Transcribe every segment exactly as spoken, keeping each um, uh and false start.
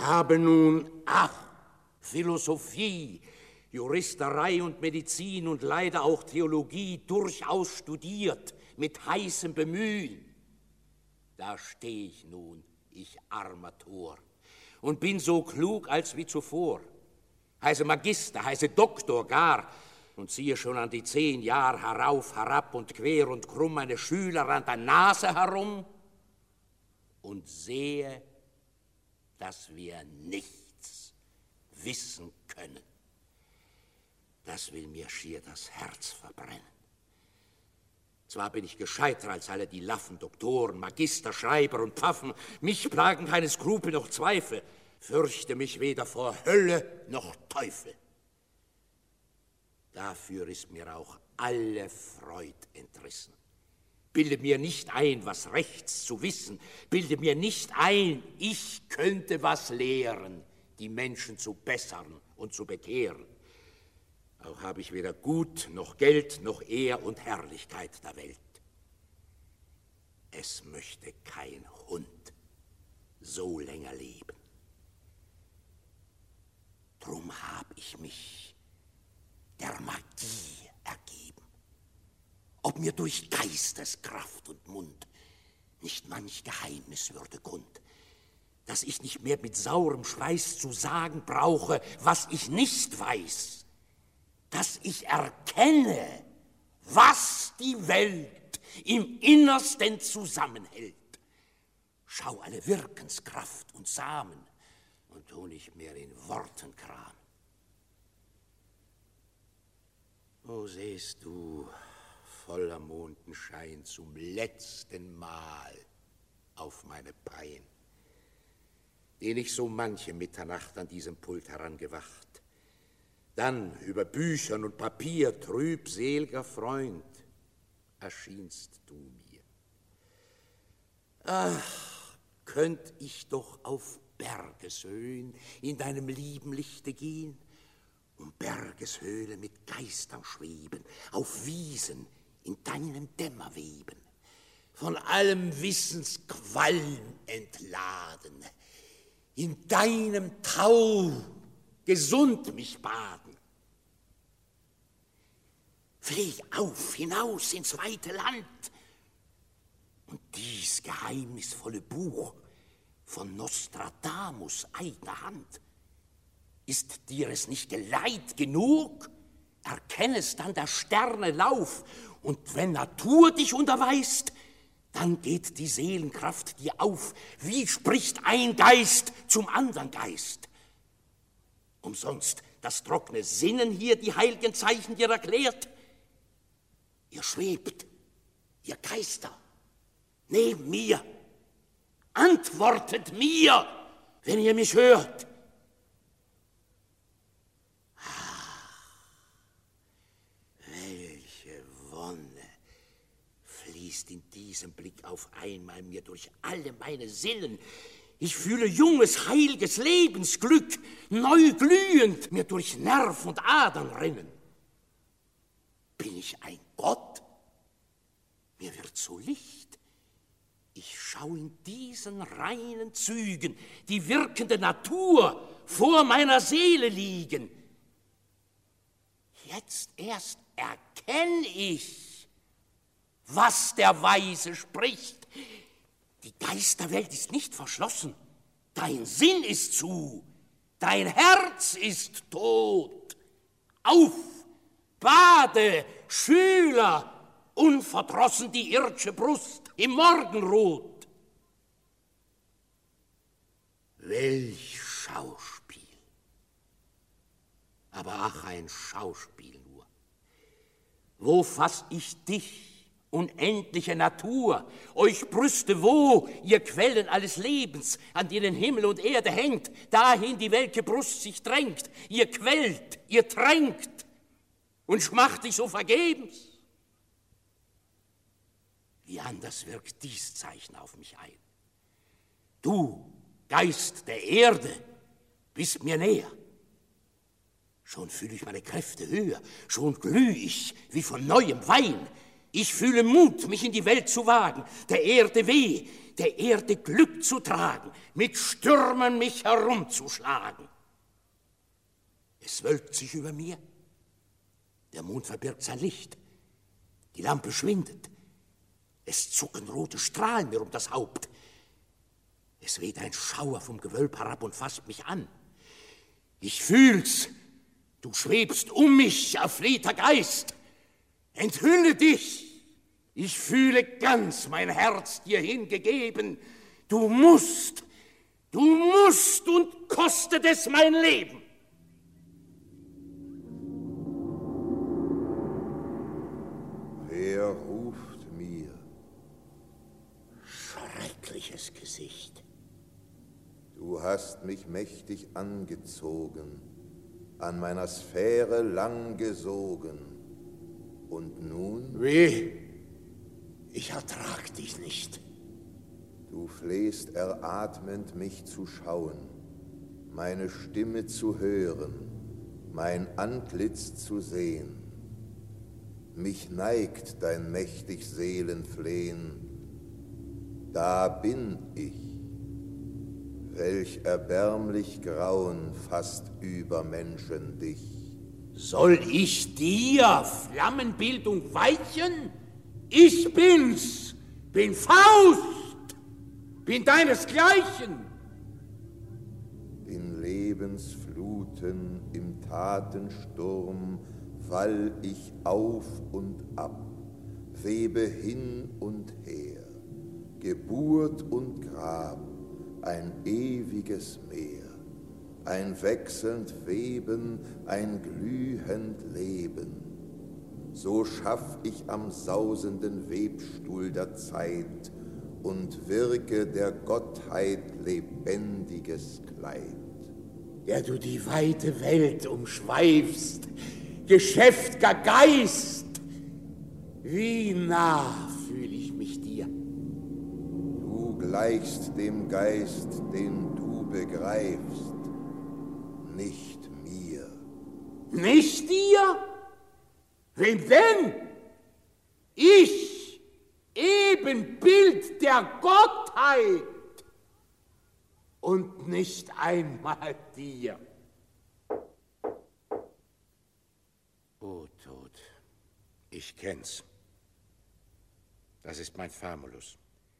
habe nun, ach, Philosophie, Juristerei und Medizin und leider auch Theologie durchaus studiert, mit heißem Bemühen. Da stehe ich nun, ich armer Tor, und bin so klug als wie zuvor. Heiße Magister, heiße Doktor gar, und ziehe schon an die zehn Jahre herauf, herab und quer und krumm meine Schüler an der Nase herum und sehe, dass wir nichts wissen können. Das will mir schier das Herz verbrennen. Zwar bin ich gescheiter als alle die Laffen, Doktoren, Magister, Schreiber und Pfaffen. Mich plagen keine Skrupel noch Zweifel. Fürchte mich weder vor Hölle noch Teufel. Dafür ist mir auch alle Freud entrissen. Bilde mir nicht ein, was rechts zu wissen. Bilde mir nicht ein, ich könnte was lehren, die Menschen zu bessern und zu bekehren. Auch habe ich weder Gut, noch Geld, noch Ehr und Herrlichkeit der Welt. Es möchte kein Hund so länger leben. Drum hab ich mich der Magie ergeben. Ob mir durch Geisteskraft und Mund nicht manch Geheimnis würde kund, dass ich nicht mehr mit saurem Schweiß zu sagen brauche, was ich nicht weiß, dass ich erkenne, was die Welt im Innersten zusammenhält. Schau alle Wirkenskraft und Samen und tu nicht mehr in Worten Kram. O sehst du, voller Mondenschein zum letzten Mal auf meine Pein, den ich so manche Mitternacht an diesem Pult herangewacht, dann über Büchern und Papier, trübselger Freund, erschienst du mir. Ach, könnt ich doch auf Bergeshöhen in deinem lieben Lichte gehen, um Bergeshöhle mit Geistern schweben, auf Wiesen in deinem Dämmerweben, von allem Wissensqualm entladen, in deinem Tau gesund mich baden. Flieh auf, hinaus ins weite Land und dies geheimnisvolle Buch von Nostradamus eigener Hand. Ist dir es nicht Geleit genug? Erkennest dann der Sterne Lauf, und wenn Natur dich unterweist, dann geht die Seelenkraft dir auf. Wie spricht ein Geist zum andern Geist? Umsonst das trockene Sinnen hier die heiligen Zeichen dir erklärt. Ihr schwebt, ihr Geister, neben mir. Antwortet mir, wenn ihr mich hört. In diesem Blick auf einmal mir durch alle meine Sinnen. Ich fühle junges, heilges Lebensglück, neu glühend mir durch Nerv und Adern rinnen. Bin ich ein Gott? Mir wird so Licht. Ich schau in diesen reinen Zügen die wirkende Natur vor meiner Seele liegen. Jetzt erst erkenn ich, was der Weise spricht. Die Geisterwelt ist nicht verschlossen. Dein Sinn ist zu. Dein Herz ist tot. Auf, bade, Schüler, unverdrossen die irdische Brust im Morgenrot. Welch Schauspiel. Aber ach, ein Schauspiel nur. Wo fass ich dich, unendliche Natur, euch Brüste wo, ihr Quellen alles Lebens, an denen Himmel und Erde hängt, dahin die welke Brust sich drängt, ihr quellt, ihr tränkt und schmacht ich so vergebens. Wie anders wirkt dies Zeichen auf mich ein. Du, Geist der Erde, bist mir näher. Schon fühle ich meine Kräfte höher, schon glüh ich wie von neuem Wein. Ich fühle Mut, mich in die Welt zu wagen, der Erde weh, der Erde Glück zu tragen, mit Stürmen mich herumzuschlagen. Es wölbt sich über mir, der Mond verbirgt sein Licht, die Lampe schwindet, es zucken rote Strahlen mir um das Haupt. Es weht ein Schauer vom Gewölb herab und fasst mich an. Ich fühl's, du schwebst um mich, erflehter Geist. Enthülle dich, ich fühle ganz mein Herz dir hingegeben. Du musst, du musst und kostet es mein Leben. Wer ruft mir? Schreckliches Gesicht. Du hast mich mächtig angezogen, an meiner Sphäre lang gesogen. Und nun? Weh, ich ertrag dich nicht. Du flehst eratmend, mich zu schauen, meine Stimme zu hören, mein Antlitz zu sehen. Mich neigt dein mächtig Seelenflehen. Da bin ich. Welch erbärmlich Grauen fasst über Menschen dich. Soll ich dir, Flammenbildung, weichen? Ich bin's, bin Faust, bin deinesgleichen. In Lebensfluten, im Tatensturm wall ich auf und ab, webe hin und her, Geburt und Grab, ein ewiges Meer, ein wechselnd Weben, ein glühend Leben. So schaff ich am sausenden Webstuhl der Zeit und wirke der Gottheit lebendiges Kleid. Der du die weite Welt umschweifst, geschäft'ger Geist, wie nah fühl ich mich dir. Du gleichst dem Geist, den du begreifst, nicht mir. Nicht dir? Wem denn? Ich, Ebenbild der Gottheit und nicht einmal dir. O Tod, ich kenn's. Das ist mein Famulus.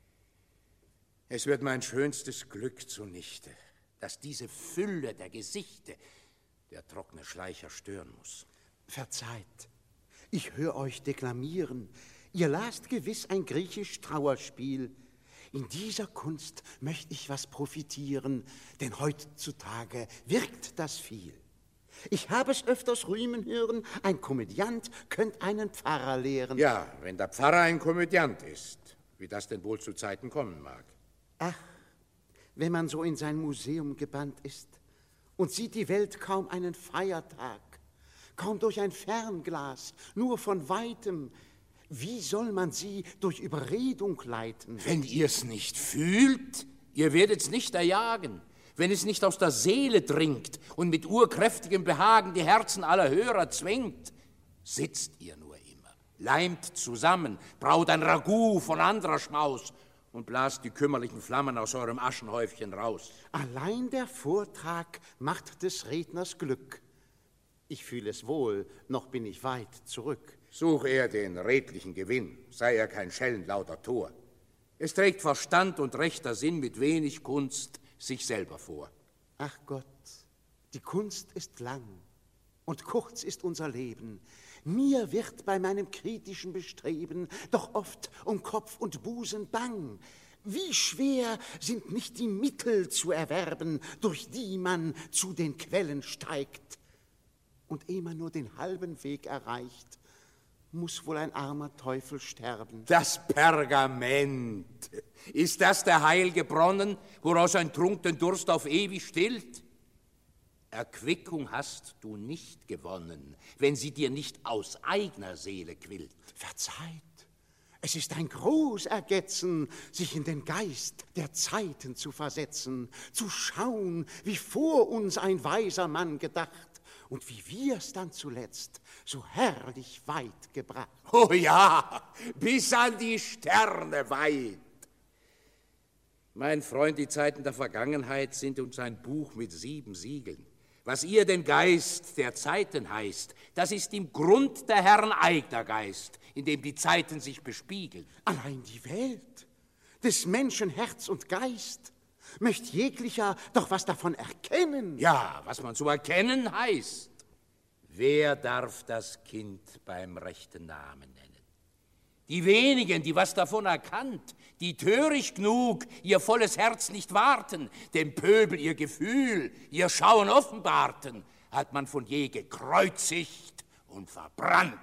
Es wird mein schönstes Glück zunichte, dass diese Fülle der Gesichte der trockene Schleicher stören muss. Verzeiht, ich hör euch deklamieren. Ihr lasst gewiss ein griechisch Trauerspiel. In dieser Kunst möcht ich was profitieren, denn heutzutage wirkt das viel. Ich habe es öfters rühmen hören, ein Komödiant könnt einen Pfarrer lehren. Ja, wenn der Pfarrer ein Komödiant ist, wie das denn wohl zu Zeiten kommen mag. Ach, wenn man so in sein Museum gebannt ist und sieht die Welt kaum einen Feiertag, kaum durch ein Fernglas, nur von Weitem, wie soll man sie durch Überredung leiten? Wenn ihr's nicht fühlt, ihr werdet's nicht erjagen. Wenn es nicht aus der Seele dringt und mit urkräftigem Behagen die Herzen aller Hörer zwingt, sitzt ihr nur immer, leimt zusammen, braut ein Ragout von anderer Schmaus und blast die kümmerlichen Flammen aus eurem Aschenhäufchen raus. Allein der Vortrag macht des Redners Glück. Ich fühle es wohl, noch bin ich weit zurück. Such er den redlichen Gewinn, sei er kein schellenlauter Tor. Es trägt Verstand und rechter Sinn mit wenig Kunst sich selber vor. Ach Gott, die Kunst ist lang und kurz ist unser Leben. Mir wird bei meinem kritischen Bestreben doch oft um Kopf und Busen bang. Wie schwer sind nicht die Mittel zu erwerben, durch die man zu den Quellen steigt. Und ehe man nur den halben Weg erreicht, muss wohl ein armer Teufel sterben. Das Pergament, ist das der heilge Bronnen, woraus ein Trunk den Durst auf ewig stillt? Erquickung hast du nicht gewonnen, wenn sie dir nicht aus eigener Seele quillt. Verzeiht, es ist ein Großergetzen, sich in den Geist der Zeiten zu versetzen, zu schauen, wie vor uns ein weiser Mann gedacht und wie wir's dann zuletzt so herrlich weit gebracht. Oh ja, bis an die Sterne weit. Mein Freund, die Zeiten der Vergangenheit sind uns ein Buch mit sieben Siegeln. Was ihr den Geist der Zeiten heißt, das ist im Grund der Herren eigener Geist, in dem die Zeiten sich bespiegeln. Allein die Welt, des Menschen Herz und Geist, möcht jeglicher doch was davon erkennen. Ja, was man zu erkennen heißt. Wer darf das Kind beim rechten Namen nennen? Die wenigen, die was davon erkannt, die töricht genug ihr volles Herz nicht warten, dem Pöbel ihr Gefühl, ihr Schauen offenbarten, hat man von je gekreuzigt und verbrannt.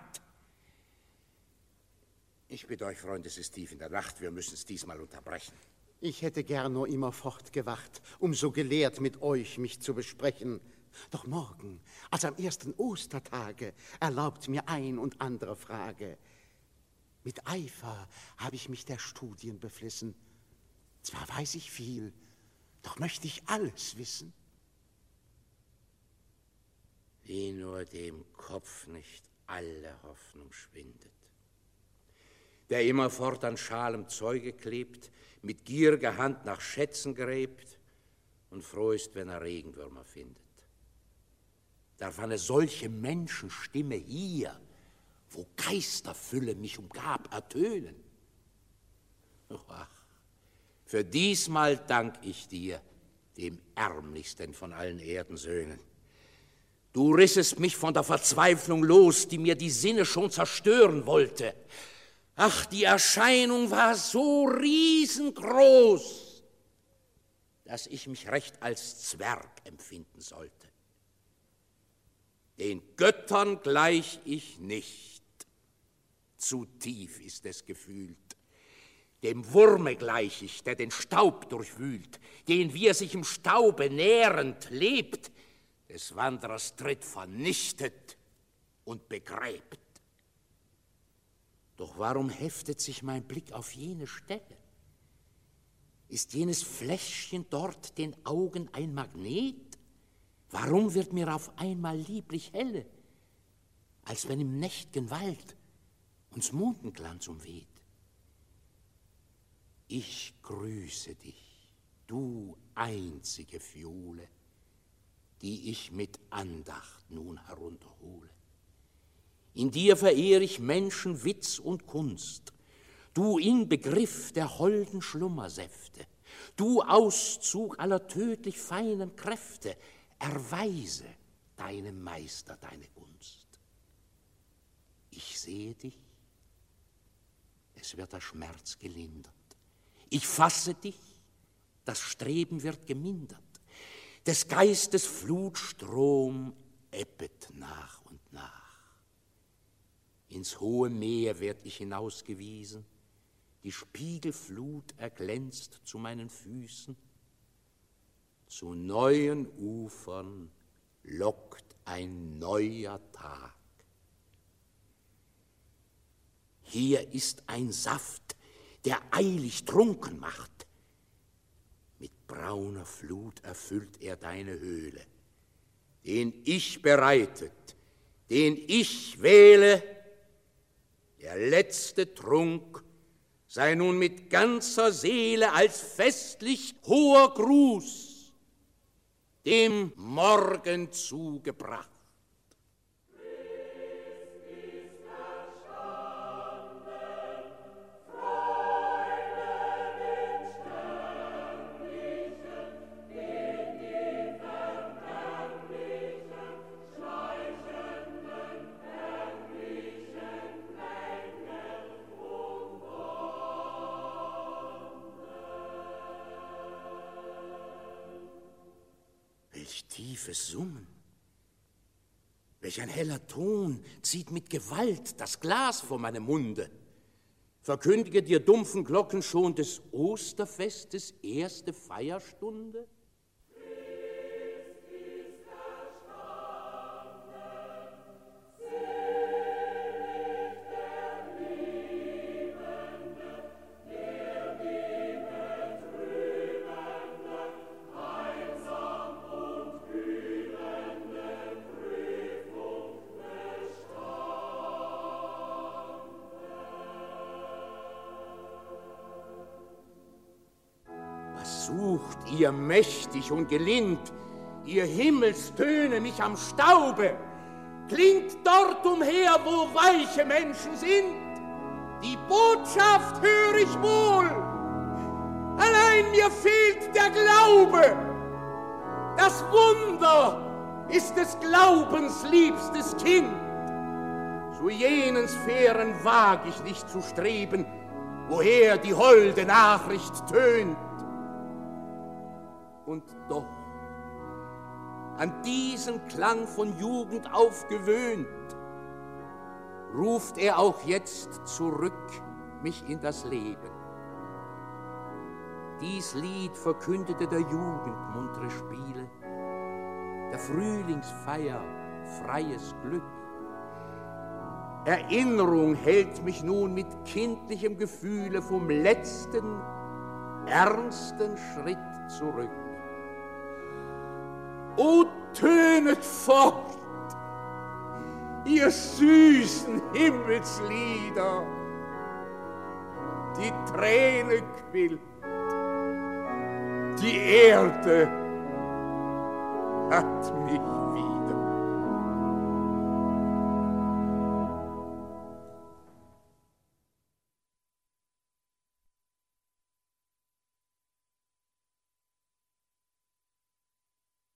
Ich bitte euch, Freunde, es ist tief in der Nacht, wir müssen es diesmal unterbrechen. Ich hätte gern nur immer fortgewacht, um so gelehrt mit euch mich zu besprechen. Doch morgen, als am ersten Ostertage, erlaubt mir ein und andere Frage. Mit Eifer habe ich mich der Studien beflissen. Zwar weiß ich viel, doch möchte ich alles wissen. Wie nur dem Kopf nicht alle Hoffnung schwindet, der immerfort an schalem Zeuge klebt, mit gieriger Hand nach Schätzen gräbt und froh ist, wenn er Regenwürmer findet. Darf eine solche Menschenstimme hier, wo Geisterfülle mich umgab, ertönen? Ach, für diesmal dank ich dir, dem ärmlichsten von allen Erdensöhnen. Du rissest mich von der Verzweiflung los, die mir die Sinne schon zerstören wollte. Ach, die Erscheinung war so riesengroß, dass ich mich recht als Zwerg empfinden sollte. Den Göttern gleich ich nicht. Zu tief ist es gefühlt. Dem Wurme gleich ich, der den Staub durchwühlt, den, wie er sich im Staube nährend lebt, des Wanderers Tritt vernichtet und begräbt. Doch warum heftet sich mein Blick auf jene Stelle? Ist jenes Fläschchen dort den Augen ein Magnet? Warum wird mir auf einmal lieblich helle, als wenn im nächt'gen Wald uns Mondenglanz umweht? Ich grüße dich, du einzige Fiole, die ich mit Andacht nun herunterhole. In dir verehr ich Menschen, Witz und Kunst, du Inbegriff der holden Schlummersäfte, du Auszug aller tödlich feinen Kräfte, erweise deinem Meister deine Gunst. Ich sehe dich, es wird der Schmerz gelindert. Ich fasse dich, das Streben wird gemindert. Des Geistes Flutstrom ebbet nach und nach. Ins hohe Meer werd ich hinausgewiesen, die Spiegelflut erglänzt zu meinen Füßen. Zu neuen Ufern lockt ein neuer Tag. Hier ist ein Saft, der eilig trunken macht. Mit brauner Flut erfüllt er deine Höhle, den ich bereitet, den ich wähle. Der letzte Trunk sei nun mit ganzer Seele als festlich hoher Gruß dem Morgen zugebracht. Tiefes Summen. Welch ein heller Ton zieht mit Gewalt das Glas vor meinem Munde. Verkündige dir dumpfen Glocken schon des Osterfestes erste Feierstunde? ihr mächtig und gelind, ihr Himmelstöne mich am Staube, klingt dort umher, wo weiche Menschen sind. Die Botschaft höre ich wohl, allein mir fehlt der Glaube. Das Wunder ist des Glaubens liebstes Kind. Zu jenen Sphären wag ich nicht zu streben, woher die holde Nachricht tönt. Und doch, an diesen Klang von Jugend auf gewöhnt, ruft er auch jetzt zurück mich in das Leben. Dies Lied verkündete der Jugend muntere Spiele, der Frühlingsfeier freies Glück. Erinnerung hält mich nun mit kindlichem Gefühle vom letzten, ernsten Schritt zurück. O tönet fort, ihr süßen Himmelslieder, die Träne quillt, die Erde hat mich wieder.